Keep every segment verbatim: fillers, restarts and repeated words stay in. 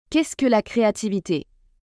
Qu'est-ce que la créativité?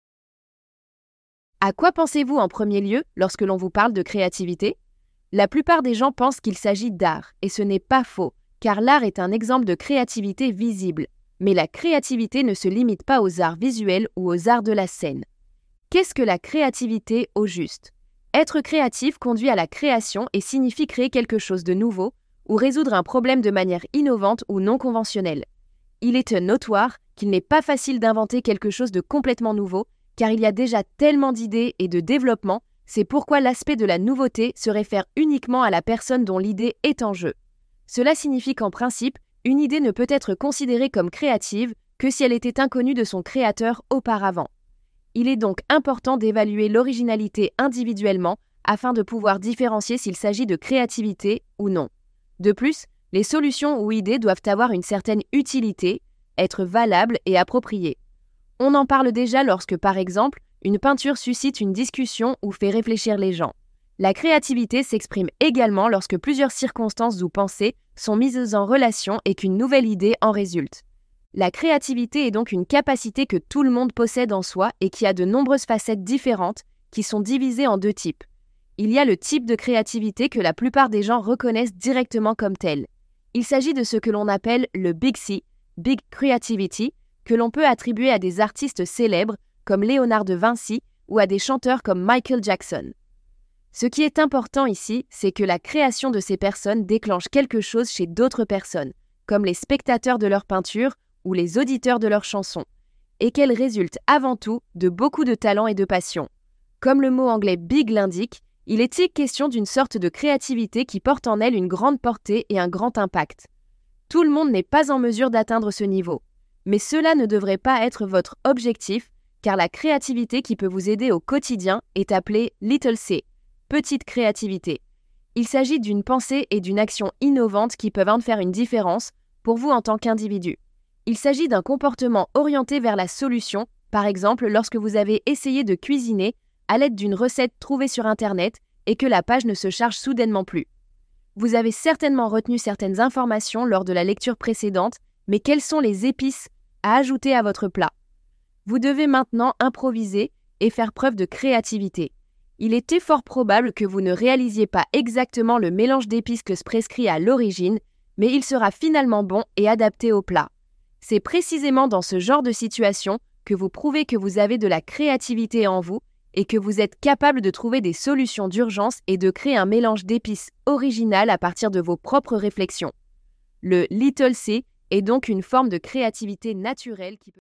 À quoi pensez-vous en premier lieu lorsque l'on vous parle de créativité? La plupart des gens pensent qu'il s'agit d'art, et ce n'est pas faux, car l'art est un exemple de créativité visible. Mais la créativité ne se limite pas aux arts visuels ou aux arts de la scène. Qu'est-ce que la créativité au juste? Être créatif conduit à la création et signifie créer quelque chose de nouveau ou résoudre un problème de manière innovante ou non conventionnelle. Il est notoire qu'il n'est pas facile d'inventer quelque chose de complètement nouveau, car il y a déjà tellement d'idées et de développement, c'est pourquoi l'aspect de la nouveauté se réfère uniquement à la personne dont l'idée est en jeu. Cela signifie qu'en principe, une idée ne peut être considérée comme créative que si elle était inconnue de son créateur auparavant. Il est donc important d'évaluer l'originalité individuellement afin de pouvoir différencier s'il s'agit de créativité ou non. De plus, les solutions ou idées doivent avoir une certaine utilité, être valables et appropriées. On en parle déjà lorsque, par exemple, une peinture suscite une discussion ou fait réfléchir les gens. La créativité s'exprime également lorsque plusieurs circonstances ou pensées sont mises en relation et qu'une nouvelle idée en résulte. La créativité est donc une capacité que tout le monde possède en soi et qui a de nombreuses facettes différentes qui sont divisées en deux types. Il y a le type de créativité que la plupart des gens reconnaissent directement comme tel. Il s'agit de ce que l'on appelle le Big C, Big Creativity, que l'on peut attribuer à des artistes célèbres comme Léonard de Vinci ou à des chanteurs comme Michael Jackson. Ce qui est important ici, c'est que la création de ces personnes déclenche quelque chose chez d'autres personnes, comme les spectateurs de leurs peintures ou les auditeurs de leurs chansons, et qu'elle résulte avant tout de beaucoup de talent et de passion. Comme le mot anglais big l'indique, il est question d'une sorte de créativité qui porte en elle une grande portée et un grand impact. Tout le monde n'est pas en mesure d'atteindre ce niveau, mais cela ne devrait pas être votre objectif, car la créativité qui peut vous aider au quotidien est appelée Little C, petite créativité. Il s'agit d'une pensée et d'une action innovantes qui peuvent en faire une différence pour vous en tant qu'individu. Il s'agit d'un comportement orienté vers la solution, par exemple lorsque vous avez essayé de cuisiner à l'aide d'une recette trouvée sur Internet et que la page ne se charge soudainement plus. Vous avez certainement retenu certaines informations lors de la lecture précédente, mais quelles sont les épices à ajouter à votre plat? Vous devez maintenant improviser et faire preuve de créativité. Il était fort probable que vous ne réalisiez pas exactement le mélange d'épices que se prescrit à l'origine, mais il sera finalement bon et adapté au plat. C'est précisément dans ce genre de situation que vous prouvez que vous avez de la créativité en vous et que vous êtes capable de trouver des solutions d'urgence et de créer un mélange d'épices original à partir de vos propres réflexions. Le Little C est donc une forme de créativité naturelle qui peut